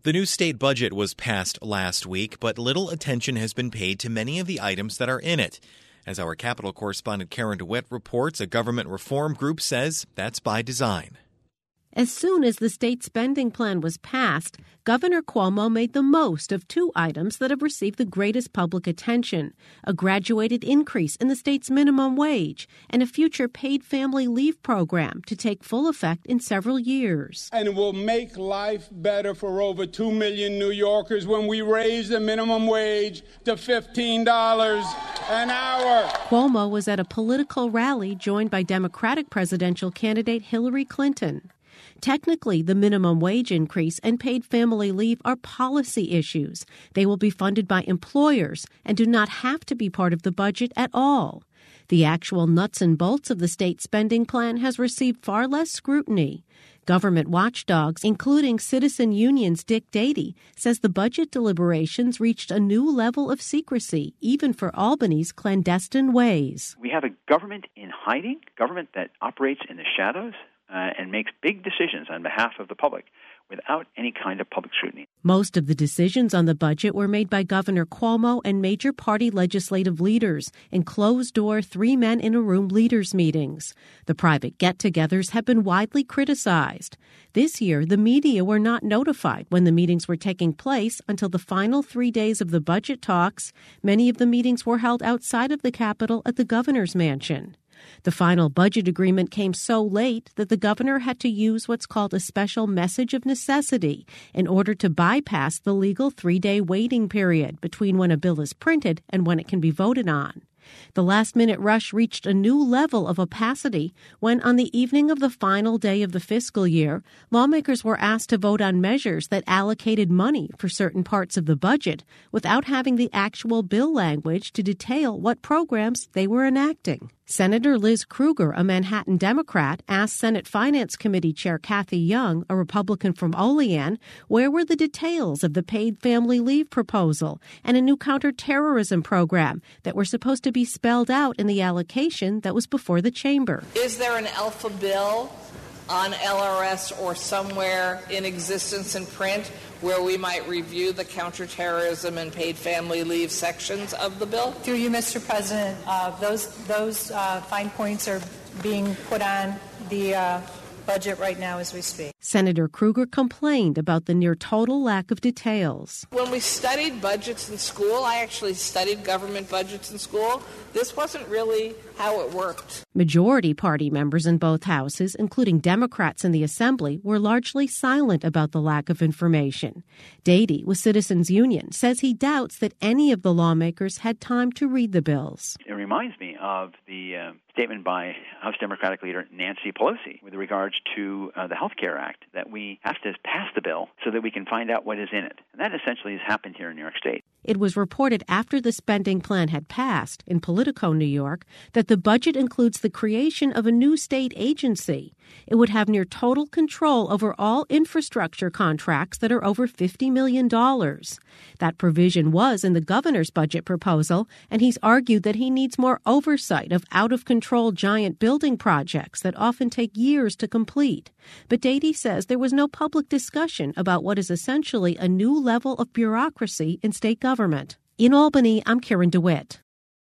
The new state budget was passed last week, but little attention has been paid to many of the items that are in it. As our Capitol correspondent Karen DeWitt reports, a government reform group says that's by design. As soon as the state spending plan was passed, Governor Cuomo made the most of two items that have received the greatest public attention: a graduated increase in the state's minimum wage and a future paid family leave program to take full effect in several years. And it will make life better for over 2 million New Yorkers when we raise the minimum wage to $15 an hour. Cuomo was at a political rally joined by Democratic presidential candidate Hillary Clinton. Technically, the minimum wage increase and paid family leave are policy issues. They will be funded by employers and do not have to be part of the budget at all. The actual nuts and bolts of the state spending plan has received far less scrutiny. Government watchdogs, including Citizen Union's Dick Dady, says the budget deliberations reached a new level of secrecy, even for Albany's clandestine ways. We have a government in hiding, government that operates in the shadows, and makes big decisions on behalf of the public without any kind of public scrutiny. Most of the decisions on the budget were made by Governor Cuomo and major party legislative leaders in closed-door, three-men-in-a-room leaders' meetings. The private get-togethers have been widely criticized. This year, the media were not notified when the meetings were taking place until the final 3 days of the budget talks. Many of the meetings were held outside of the Capitol at the governor's mansion. The final budget agreement came so late that the governor had to use what's called a special message of necessity in order to bypass the legal 3-day waiting period between when a bill is printed and when it can be voted on. The last-minute rush reached a new level of opacity when, on the evening of the final day of the fiscal year, lawmakers were asked to vote on measures that allocated money for certain parts of the budget without having the actual bill language to detail what programs they were enacting. Senator Liz Krueger, a Manhattan Democrat, asked Senate Finance Committee Chair Kathy Young, a Republican from Olean, where were the details of the paid family leave proposal and a new counterterrorism program that were supposed to be spelled out in the allocation that was before the chamber. Is there an alpha bill on LRS or somewhere in existence in print where we might review the counterterrorism and paid family leave sections of the bill? Through you, Mr. President, those fine points are being put on the budget right now as we speak. Senator Krueger complained about the near total lack of details. When we studied budgets in school, I actually studied government budgets in school, this wasn't really how it worked. Majority party members in both houses, including Democrats in the Assembly, were largely silent about the lack of information. Dady, with Citizens Union, says he doubts that any of the lawmakers had time to read the bills. It reminds me of the statement by House Democratic leader Nancy Pelosi with regards to the Health Care Act, that we have to pass the bill so that we can find out what is in it. And that essentially has happened here in New York State. It was reported after the spending plan had passed in Politico, New York, that the budget includes the creation of a new state agency. It would have near total control over all infrastructure contracts that are over $50 million. That provision was in the governor's budget proposal, and he's argued that he needs more oversight of out-of-control giant building projects that often take years to complete. But Dady says there was no public discussion about what is essentially a new level of bureaucracy in state government. In Albany, I'm Karen DeWitt.